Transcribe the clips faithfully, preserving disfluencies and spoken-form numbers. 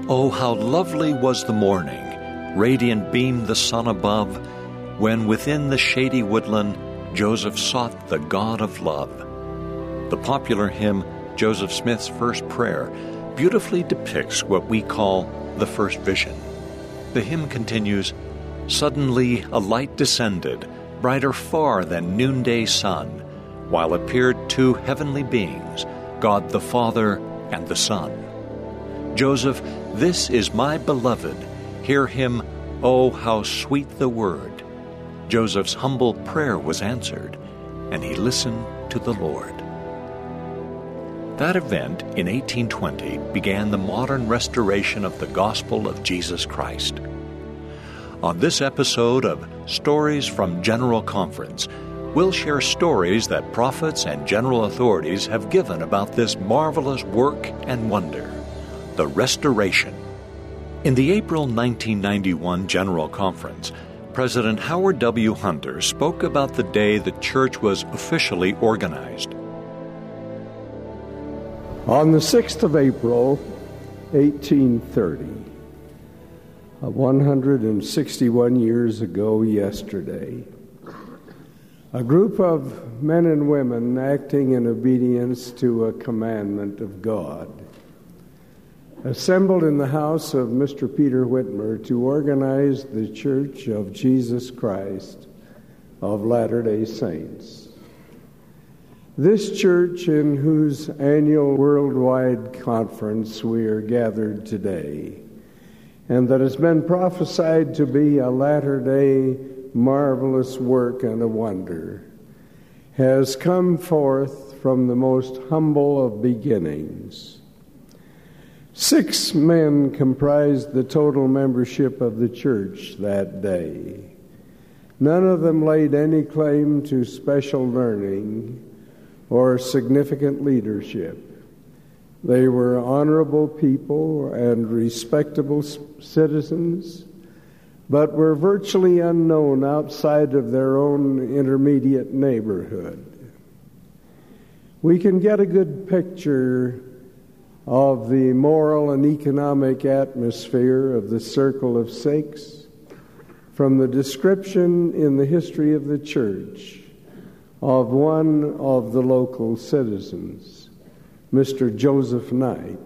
Oh, how lovely was the morning, radiant beamed the sun above, when within the shady woodland Joseph sought the God of love. The popular hymn, Joseph Smith's First Prayer, beautifully depicts what we call the first vision. The hymn continues, "Suddenly a light descended, brighter far than noonday sun, while appeared two heavenly beings, God the Father and the Son. Joseph, this is my beloved. Hear him, oh, how sweet the word." Joseph's humble prayer was answered, and he listened to the Lord. That event in eighteen twenty began the modern restoration of the gospel of Jesus Christ. On this episode of Stories from General Conference, we'll share stories that prophets and general authorities have given about this marvelous work and wonder, the restoration. In the April nineteen ninety-one General Conference, President Howard W. Hunter spoke about the day the church was officially organized. On the sixth of April, eighteen thirty, one hundred sixty-one years ago yesterday, a group of men and women acting in obedience to a commandment of God assembled in the house of Mister Peter Whitmer to organize the Church of Jesus Christ of Latter-day Saints. This church, in whose annual worldwide conference we are gathered today, and that has been prophesied to be a latter-day marvelous work and a wonder, has come forth from the most humble of beginnings. Six men comprised the total membership of the church that day. None of them laid any claim to special learning or significant leadership. They were honorable people and respectable citizens, but were virtually unknown outside of their own intermediate neighborhood. We can get a good picture of the moral and economic atmosphere of the Circle of Six from the description in the history of the church of one of the local citizens, Mister Joseph Knight.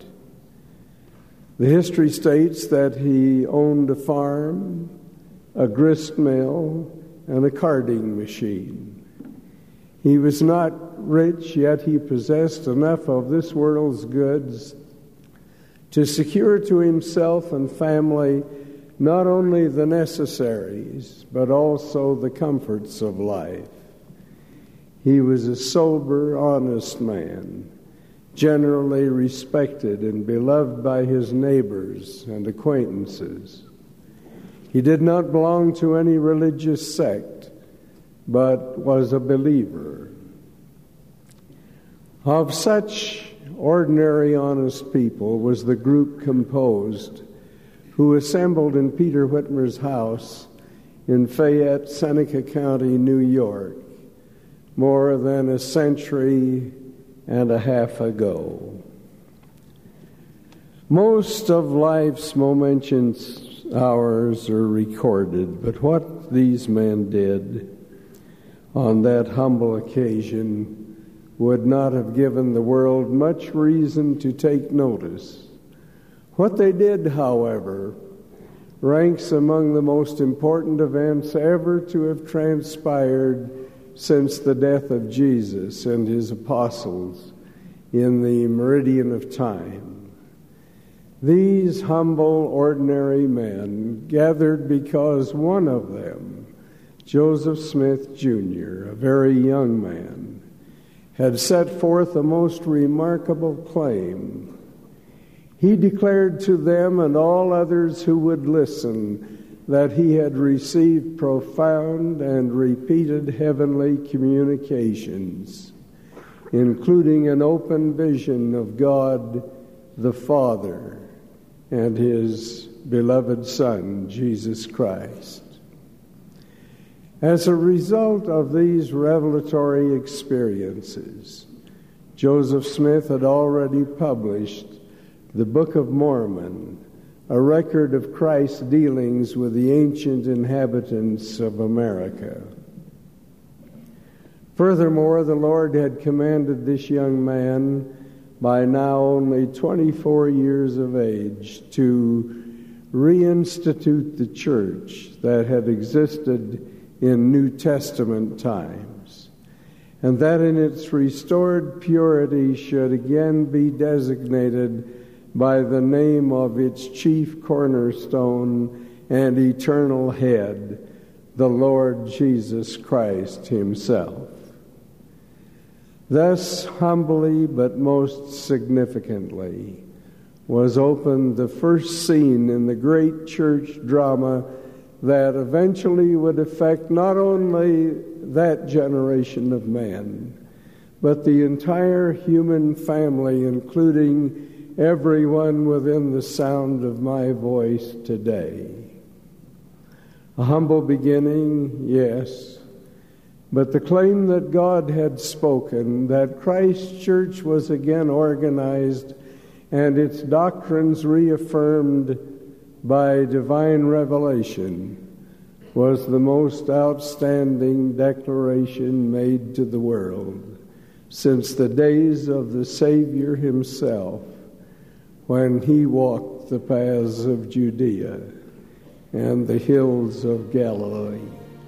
The history states that he owned a farm, a grist mill, and a carding machine. He was not rich, yet he possessed enough of this world's goods to secure to himself and family not only the necessaries, but also the comforts of life. He was a sober, honest man, generally respected and beloved by his neighbors and acquaintances. He did not belong to any religious sect, but was a believer. Of such ordinary, honest people was the group composed who assembled in Peter Whitmer's house in Fayette, Seneca County, New York, more than a century and a half ago. Most of life's momentous hours are recorded, but what these men did on that humble occasion would not have given the world much reason to take notice. What they did, however, ranks among the most important events ever to have transpired since the death of Jesus and his apostles in the meridian of time. These humble, ordinary men gathered because one of them, Joseph Smith, Junior, a very young man, had set forth a most remarkable claim. He declared to them and all others who would listen that he had received profound and repeated heavenly communications, including an open vision of God the Father and his beloved Son, Jesus Christ. As a result of these revelatory experiences, Joseph Smith had already published the Book of Mormon, a record of Christ's dealings with the ancient inhabitants of America. Furthermore, the Lord had commanded this young man, by now only twenty-four years of age, to reinstitute the church that had existed in New Testament times, and that in its restored purity should again be designated by the name of its chief cornerstone and eternal head, the Lord Jesus Christ himself. Thus, humbly but most significantly, was opened the first scene in the great church drama that eventually would affect not only that generation of men, but the entire human family, including everyone within the sound of my voice today. A humble beginning, yes, but the claim that God had spoken, that Christ's church was again organized and its doctrines reaffirmed by divine revelation, was the most outstanding declaration made to the world since the days of the Savior himself, when he walked the paths of Judea and the hills of Galilee.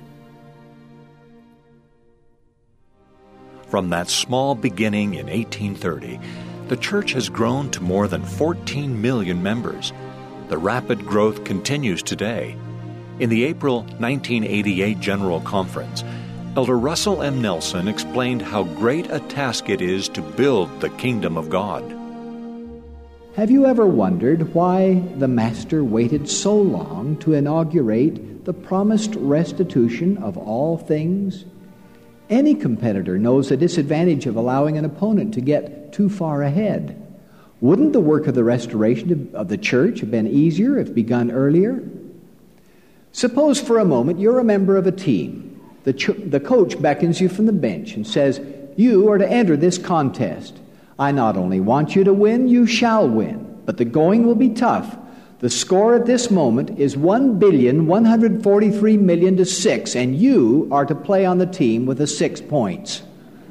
From that small beginning in eighteen thirty, the church has grown to more than fourteen million members. The rapid growth continues today. In the April nineteen eighty-eight General Conference, Elder Russell M. Nelson explained how great a task it is to build the kingdom of God. Have you ever wondered why the Master waited so long to inaugurate the promised restitution of all things? Any competitor knows the disadvantage of allowing an opponent to get too far ahead. Wouldn't the work of the restoration of the church have been easier if begun earlier? Suppose for a moment you're a member of a team. The, ch- the coach beckons you from the bench and says, "You are to enter this contest. I not only want you to win, you shall win, but the going will be tough. The score at this moment is one billion one hundred forty-three million to six, and you are to play on the team with the six points."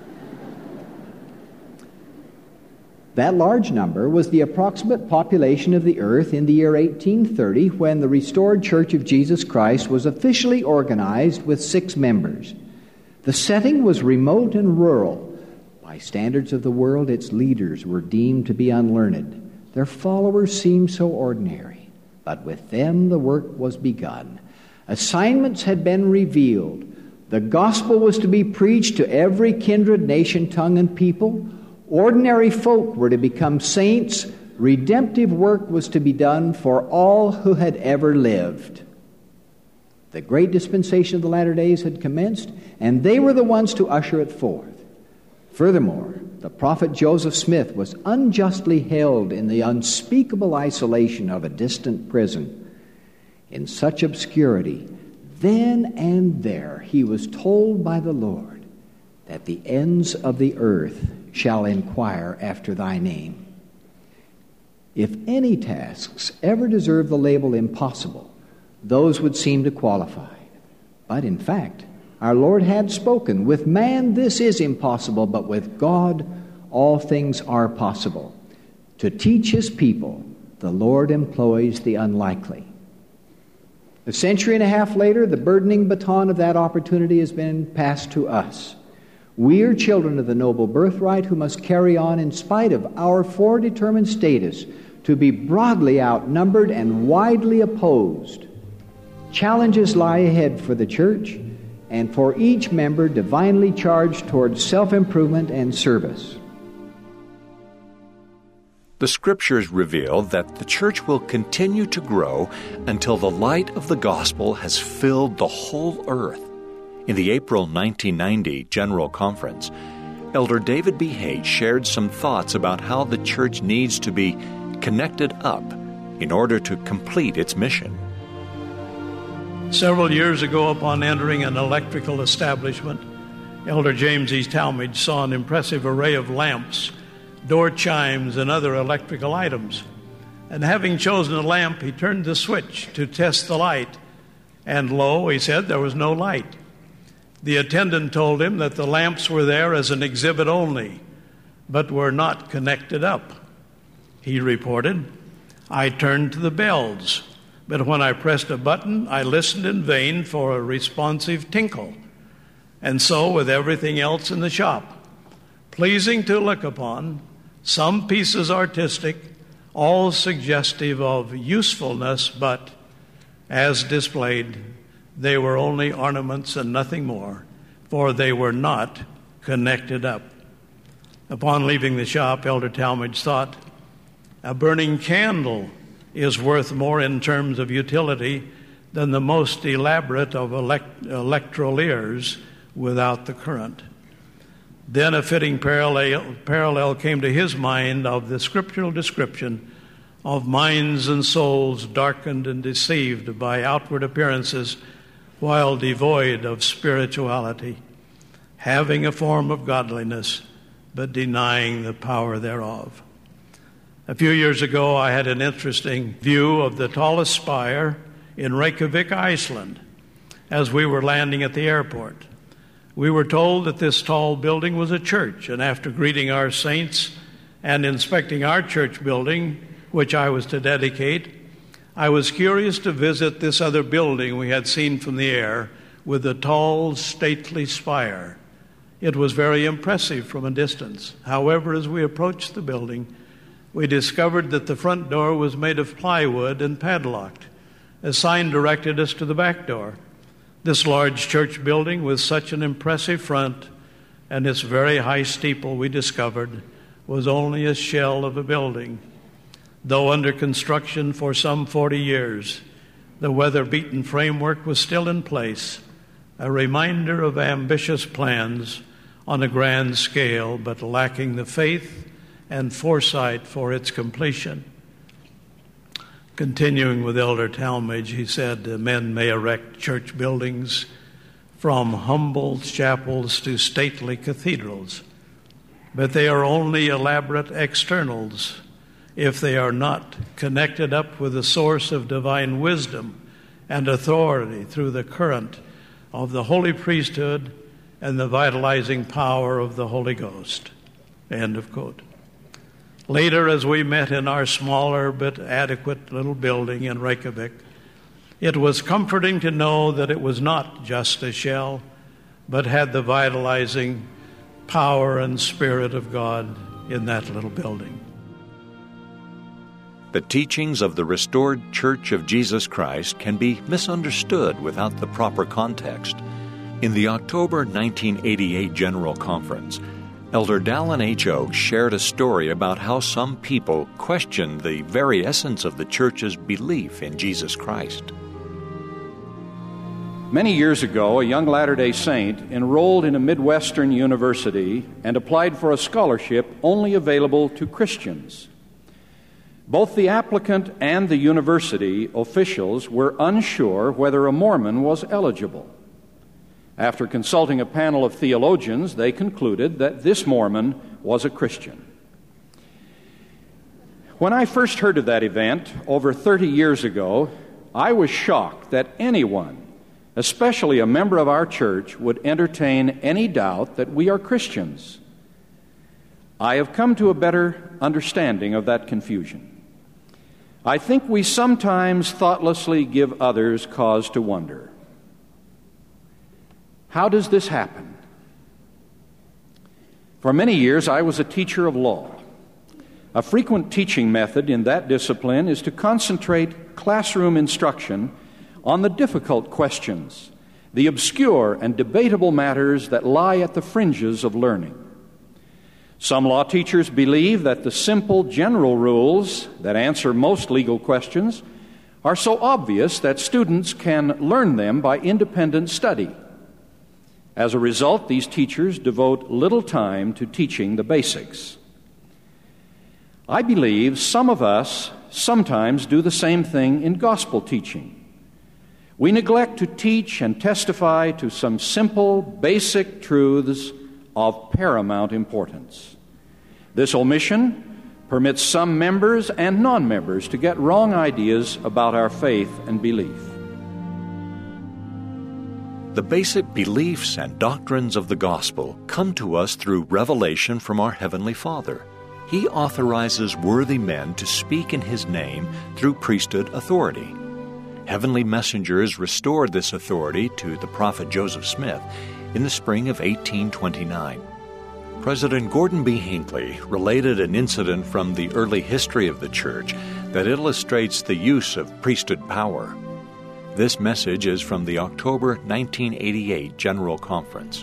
That large number was the approximate population of the earth in the year eighteen thirty, when the restored Church of Jesus Christ was officially organized with six members. The setting was remote and rural. By standards of the world, its leaders were deemed to be unlearned. Their followers seemed so ordinary. But with them the work was begun. Assignments had been revealed. The gospel was to be preached to every kindred, nation, tongue, and people. Ordinary folk were to become saints. Redemptive work was to be done for all who had ever lived. The great dispensation of the latter days had commenced, and they were the ones to usher it forth. Furthermore, the prophet Joseph Smith was unjustly held in the unspeakable isolation of a distant prison. In such obscurity, then and there he was told by the Lord that the ends of the earth shall inquire after thy name. If any tasks ever deserve the label impossible, those would seem to qualify. But in fact, our Lord had spoken, "With man this is impossible, but with God all things are possible." To teach his people, the Lord employs the unlikely. A century and a half later, the burdening baton of that opportunity has been passed to us. We are children of the noble birthright who must carry on in spite of our foredetermined status to be broadly outnumbered and widely opposed. Challenges lie ahead for the church and for each member divinely charged towards self-improvement and service. The Scriptures reveal that the church will continue to grow until the light of the gospel has filled the whole earth. In the April nineteen ninety General Conference, Elder David B. Haight shared some thoughts about how the church needs to be connected up in order to complete its mission. Several years ago, upon entering an electrical establishment, Elder James E. Talmage saw an impressive array of lamps, door chimes, and other electrical items. And having chosen a lamp, he turned the switch to test the light. And lo, he said, there was no light. The attendant told him that the lamps were there as an exhibit only, but were not connected up. He reported, I turned to the bells, but when I pressed a button, I listened in vain for a responsive tinkle. And so with everything else in the shop, pleasing to look upon, some pieces artistic, all suggestive of usefulness, but as displayed, they were only ornaments and nothing more, for they were not connected up. Upon leaving the shop, Elder Talmage thought, a burning candle is worth more in terms of utility than the most elaborate of elect- electroliers without the current. Then a fitting parallel, parallel came to his mind of the scriptural description of minds and souls darkened and deceived by outward appearances while devoid of spirituality, having a form of godliness but denying the power thereof. A few years ago, I had an interesting view of the tallest spire in Reykjavik, Iceland, as we were landing at the airport. We were told that this tall building was a church, and after greeting our saints and inspecting our church building, which I was to dedicate, I was curious to visit this other building we had seen from the air with a tall, stately spire. It was very impressive from a distance. However, as we approached the building, we discovered that the front door was made of plywood and padlocked. A sign directed us to the back door. This large church building with such an impressive front and its very high steeple, we discovered, was only a shell of a building. Though under construction for some forty years, the weather-beaten framework was still in place, a reminder of ambitious plans on a grand scale, but lacking the faith and foresight for its completion. Continuing with Elder Talmage, he said, men may erect church buildings from humble chapels to stately cathedrals, but they are only elaborate externals if they are not connected up with the source of divine wisdom and authority through the current of the holy priesthood and the vitalizing power of the Holy Ghost. End of quote. Later, as we met in our smaller but adequate little building in Reykjavik, it was comforting to know that it was not just a shell, but had the vitalizing power and spirit of God in that little building. The teachings of the restored Church of Jesus Christ can be misunderstood without the proper context. In the October nineteen eighty-eight General Conference, Elder Dallin H. Oaks shared a story about how some people questioned the very essence of the Church's belief in Jesus Christ. Many years ago, a young Latter-day Saint enrolled in a Midwestern university and applied for a scholarship only available to Christians. Both the applicant and the university officials were unsure whether a Mormon was eligible. After consulting a panel of theologians, they concluded that this Mormon was a Christian. When I first heard of that event over thirty years ago, I was shocked that anyone, especially a member of our church, would entertain any doubt that we are Christians. I have come to a better understanding of that confusion. I think we sometimes thoughtlessly give others cause to wonder. How does this happen? For many years, I was a teacher of law. A frequent teaching method in that discipline is to concentrate classroom instruction on the difficult questions, the obscure and debatable matters that lie at the fringes of learning. Some law teachers believe that the simple general rules that answer most legal questions are so obvious that students can learn them by independent study. As a result, these teachers devote little time to teaching the basics. I believe some of us sometimes do the same thing in gospel teaching. We neglect to teach and testify to some simple, basic truths of paramount importance. This omission permits some members and non-members to get wrong ideas about our faith and belief. The basic beliefs and doctrines of the gospel come to us through revelation from our Heavenly Father. He authorizes worthy men to speak in His name through priesthood authority. Heavenly messengers restored this authority to the prophet Joseph Smith in the spring of eighteen twenty-nine. President Gordon B. Hinckley related an incident from the early history of the church that illustrates the use of priesthood power. This message is from the October nineteen eighty-eight General Conference.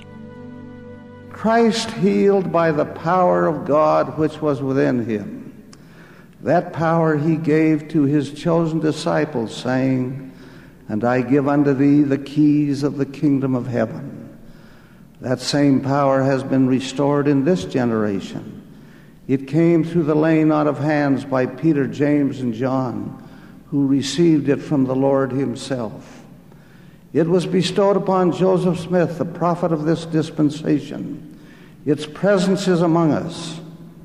Christ healed by the power of God which was within Him. That power He gave to His chosen disciples, saying, "And I give unto thee the keys of the kingdom of heaven." That same power has been restored in this generation. It came through the laying on of hands by Peter, James, and John, who received it from the Lord Himself. It was bestowed upon Joseph Smith, the prophet of this dispensation. Its presence is among us.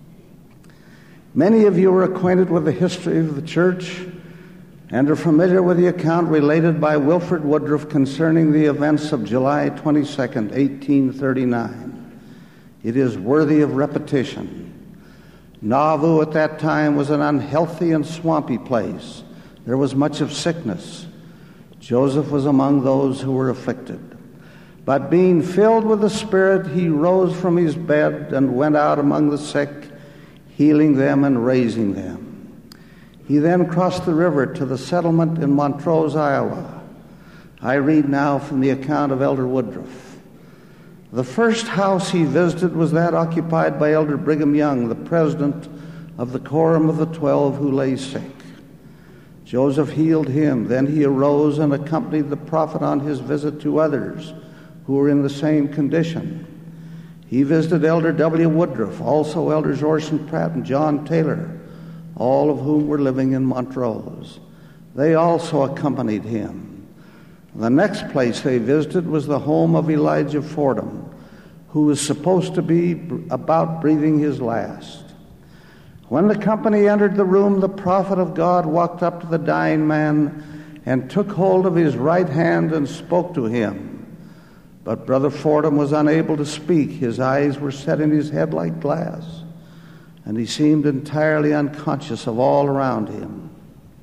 Many of you are acquainted with the history of the church and are familiar with the account related by Wilford Woodruff concerning the events of July twenty-second, eighteen thirty-nine. It is worthy of repetition. Nauvoo at that time was an unhealthy and swampy place. There was much of sickness. Joseph was among those who were afflicted. But being filled with the Spirit, he rose from his bed and went out among the sick, healing them and raising them. He then crossed the river to the settlement in Montrose, Iowa. I read now from the account of Elder Woodruff. The first house he visited was that occupied by Elder Brigham Young, the president of the Quorum of the Twelve, who lay sick. Joseph healed him. Then he arose and accompanied the prophet on his visit to others who were in the same condition. He visited Elder W. Woodruff, also Elders Orson Pratt and John Taylor, all of whom were living in Montrose. They also accompanied him. The next place they visited was the home of Elijah Fordham, who was supposed to be about breathing his last. When the company entered the room, the prophet of God walked up to the dying man and took hold of his right hand and spoke to him. But Brother Fordham was unable to speak. His eyes were set in his head like glass, and he seemed entirely unconscious of all around him.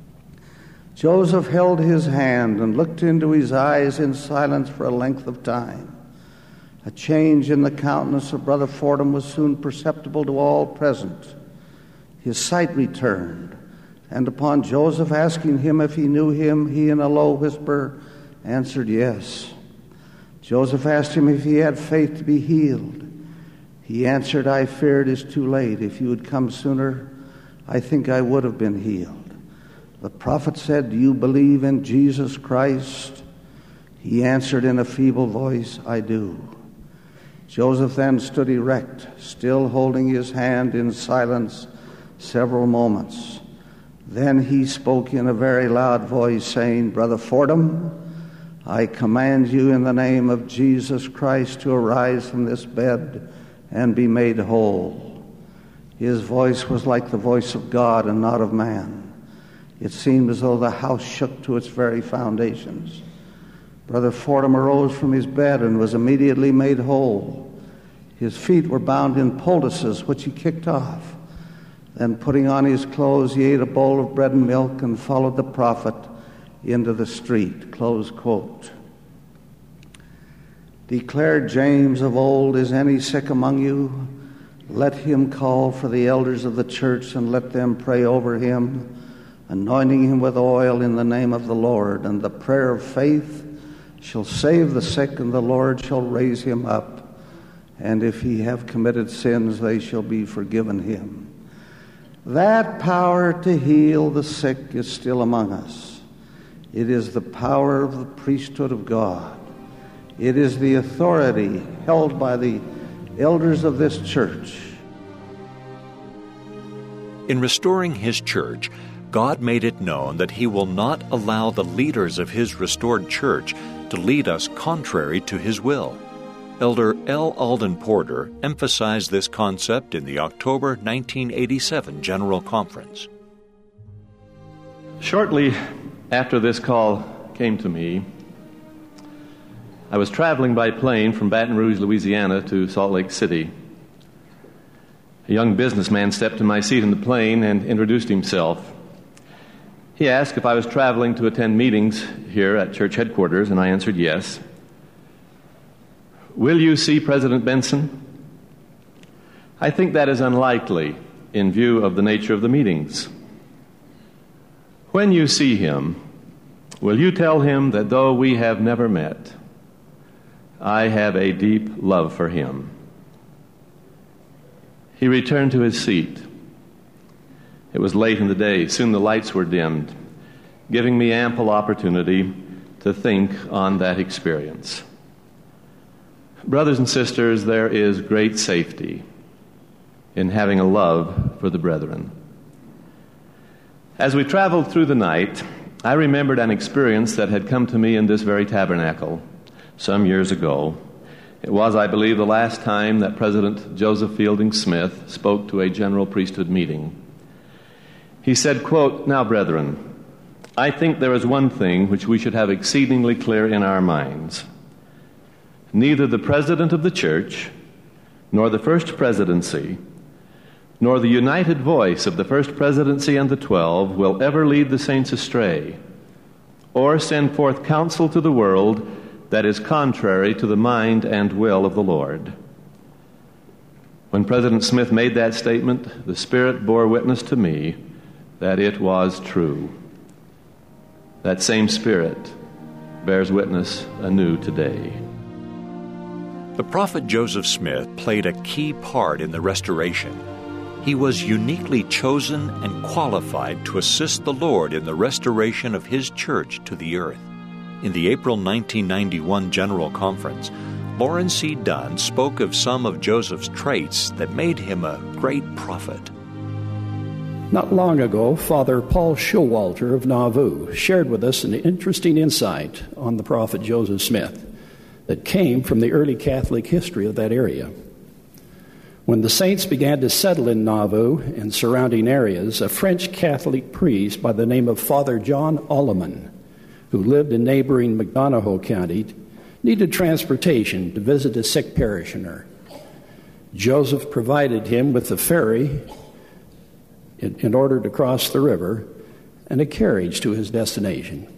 Joseph held his hand and looked into his eyes in silence for a length of time. A change in the countenance of Brother Fordham was soon perceptible to all present. His sight returned, and upon Joseph asking him if he knew him, he in a low whisper answered yes. Joseph asked him if he had faith to be healed. He answered, "I fear it is too late. If you had come sooner, I think I would have been healed." The prophet said, "Do you believe in Jesus Christ?" He answered in a feeble voice, "I do." Joseph then stood erect, still holding his hand in silence several moments. Then he spoke in a very loud voice, saying, "Brother Fordham, I command you in the name of Jesus Christ to arise from this bed and be made whole." His voice was like the voice of God and not of man. It seemed as though the house shook to its very foundations. Brother Fordham arose from his bed and was immediately made whole. His feet were bound in poultices, which he kicked off. Then, putting on his clothes, he ate a bowl of bread and milk and followed the prophet into the street. Close quote. Declared James of old, "Is any sick among you? Let him call for the elders of the church and let them pray over him, anointing him with oil in the name of the Lord. And the prayer of faith shall save the sick, and the Lord shall raise him up. And if he have committed sins, they shall be forgiven him." That power to heal the sick is still among us. It is the power of the priesthood of God. It is the authority held by the elders of this church. In restoring His church, God made it known that He will not allow the leaders of His restored church to lead us contrary to His will. Elder L. Alden Porter emphasized this concept in the October nineteen eighty-seven General Conference. Shortly after this call came to me, I was traveling by plane from Baton Rouge, Louisiana to Salt Lake City. A young businessman stepped to my seat in the plane and introduced himself. He asked if I was traveling to attend meetings here at church headquarters, and I answered yes. Will you see President Benson? I think that is unlikely in view of the nature of the meetings. When you see him, will you tell him that though we have never met, I have a deep love for him? He returned to his seat. It was late in the day. Soon the lights were dimmed, giving me ample opportunity to think on that experience. Brothers and sisters, there is great safety in having a love for the brethren. As we traveled through the night, I remembered an experience that had come to me in this very tabernacle some years ago. It was, I believe, the last time that President Joseph Fielding Smith spoke to a general priesthood meeting. He said, quote, "Now, brethren, I think there is one thing which we should have exceedingly clear in our minds. Neither the president of the church, nor the first presidency, nor the united voice of the first presidency and the twelve will ever lead the saints astray, or send forth counsel to the world that is contrary to the mind and will of the Lord." When President Smith made that statement, the Spirit bore witness to me that it was true. That same Spirit bears witness anew today. The prophet Joseph Smith played a key part in the restoration. He was uniquely chosen and qualified to assist the Lord in the restoration of His church to the earth. In the April nineteen ninety-one General Conference, Lawrence C. Dunn spoke of some of Joseph's traits that made him a great prophet. Not long ago, Father Paul Showalter of Nauvoo shared with us an interesting insight on the prophet Joseph Smith that came from the early Catholic history of that area. When the saints began to settle in Nauvoo and surrounding areas, a French Catholic priest by the name of Father John Alleman, who lived in neighboring McDonough County, needed transportation to visit a sick parishioner. Joseph provided him with a ferry in, in order to cross the river and a carriage to his destination.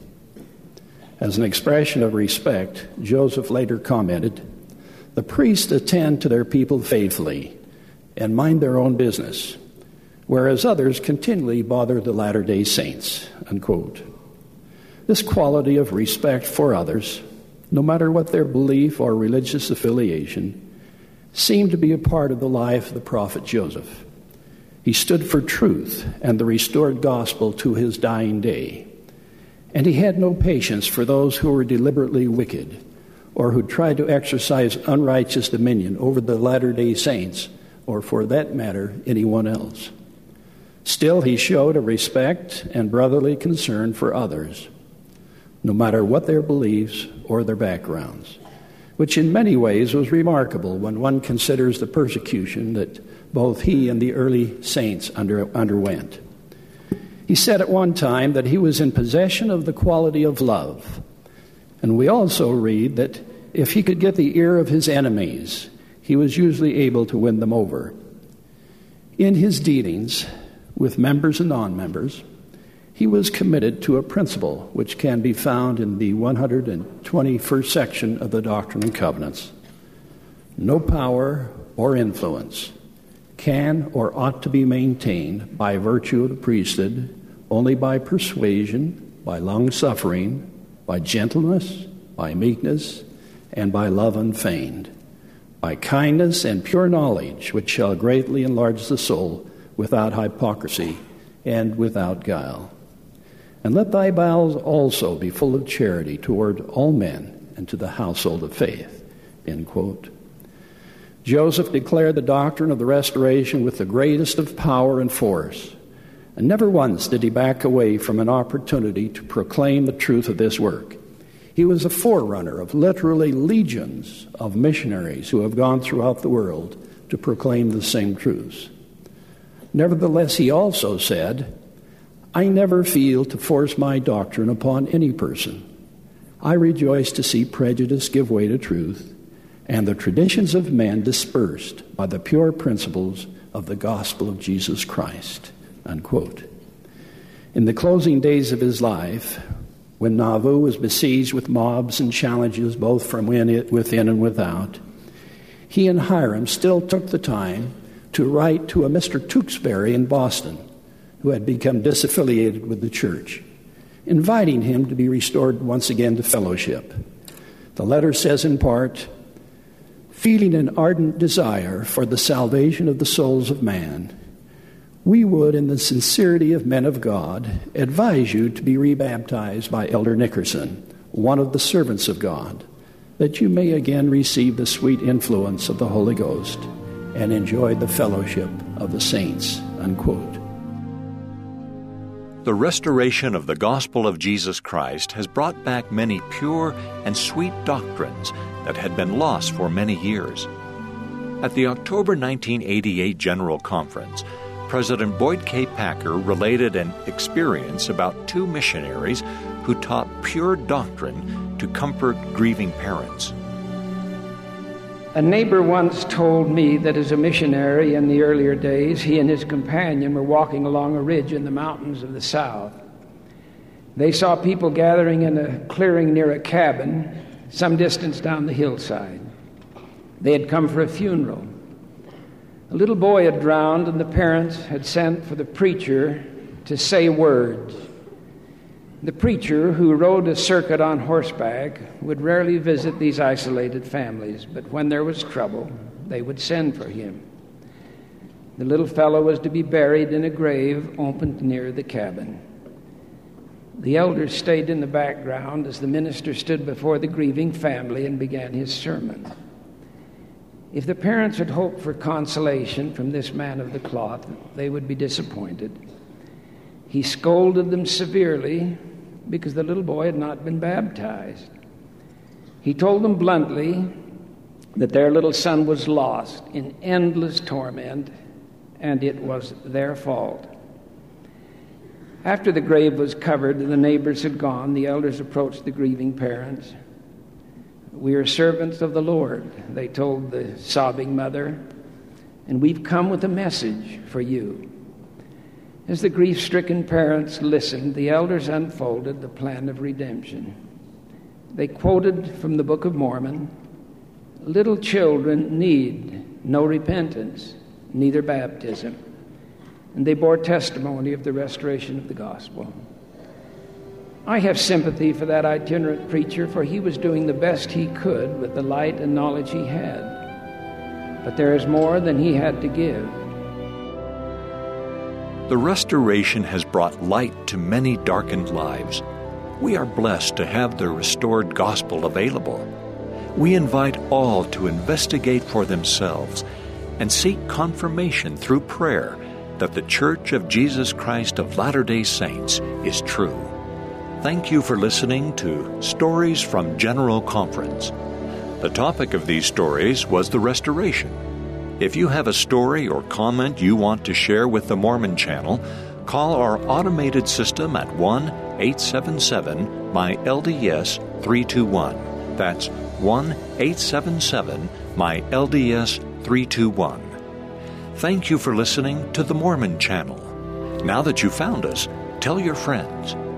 As an expression of respect, Joseph later commented, "The priests attend to their people faithfully and mind their own business, whereas others continually bother the Latter-day Saints," unquote. This quality of respect for others, no matter what their belief or religious affiliation, seemed to be a part of the life of the prophet Joseph. He stood for truth and the restored gospel to his dying day. And he had no patience for those who were deliberately wicked or who tried to exercise unrighteous dominion over the Latter-day Saints, or for that matter, anyone else. Still, he showed a respect and brotherly concern for others, no matter what their beliefs or their backgrounds, which in many ways was remarkable when one considers the persecution that both he and the early saints under, underwent. He said at one time that he was in possession of the quality of love. And we also read that if he could get the ear of his enemies, he was usually able to win them over. In his dealings with members and non-members, he was committed to a principle which can be found in the one hundred twenty-first section of the Doctrine and Covenants. No power or influence can or ought to be maintained by virtue of the priesthood only by persuasion, by long-suffering, by gentleness, by meekness, and by love unfeigned, by kindness and pure knowledge, which shall greatly enlarge the soul, without hypocrisy and without guile. And let thy bowels also be full of charity toward all men and to the household of faith. End quote. Joseph declared the doctrine of the restoration with the greatest of power and force, and never once did he back away from an opportunity to proclaim the truth of this work. He was a forerunner of literally legions of missionaries who have gone throughout the world to proclaim the same truths. Nevertheless, he also said, "I never feel to force my doctrine upon any person. I rejoice to see prejudice give way to truth, and the traditions of men dispersed by the pure principles of the gospel of Jesus Christ." Unquote. In the closing days of his life, when Nauvoo was besieged with mobs and challenges both from within and without, he and Hiram still took the time to write to a Mister Tewksbury in Boston, who had become disaffiliated with the church, inviting him to be restored once again to fellowship. The letter says in part, "Feeling an ardent desire for the salvation of the souls of man, we would, in the sincerity of men of God, advise you to be rebaptized by Elder Nickerson, one of the servants of God, that you may again receive the sweet influence of the Holy Ghost and enjoy the fellowship of the saints." Unquote. The restoration of the gospel of Jesus Christ has brought back many pure and sweet doctrines that had been lost for many years. At the October nineteen eighty-eight General Conference, President Boyd K. Packer related an experience about two missionaries who taught pure doctrine to comfort grieving parents. A neighbor once told me that as a missionary in the earlier days, he and his companion were walking along a ridge in the mountains of the south. They saw people gathering in a clearing near a cabin some distance down the hillside. They had come for a funeral. A little boy had drowned, and the parents had sent for the preacher to say words. The preacher, who rode a circuit on horseback, would rarely visit these isolated families, but when there was trouble, they would send for him. The little fellow was to be buried in a grave opened near the cabin. The elders stayed in the background as the minister stood before the grieving family and began his sermon. If the parents had hoped for consolation from this man of the cloth, they would be disappointed. He scolded them severely because the little boy had not been baptized. He told them bluntly that their little son was lost in endless torment, and it was their fault. After the grave was covered and the neighbors had gone, the elders approached the grieving parents. "We are servants of the Lord," they told the sobbing mother, "and we've come with a message for you." As the grief-stricken parents listened, the elders unfolded the plan of redemption. They quoted from the Book of Mormon, "Little children need no repentance, neither baptism." And they bore testimony of the restoration of the gospel. I have sympathy for that itinerant preacher, for he was doing the best he could with the light and knowledge he had. But there is more than he had to give. The restoration has brought light to many darkened lives. We are blessed to have the restored gospel available. We invite all to investigate for themselves and seek confirmation through prayer that the Church of Jesus Christ of Latter-day Saints is true. Thank you for listening to Stories from General Conference. The topic of these stories was the restoration. If you have a story or comment you want to share with the Mormon Channel, call our automated system at one eight seven seven M Y L D S three two one. That's one eight seven seven M Y L D S three two one. Thank you for listening to the Mormon Channel. Now that you found us, tell your friends.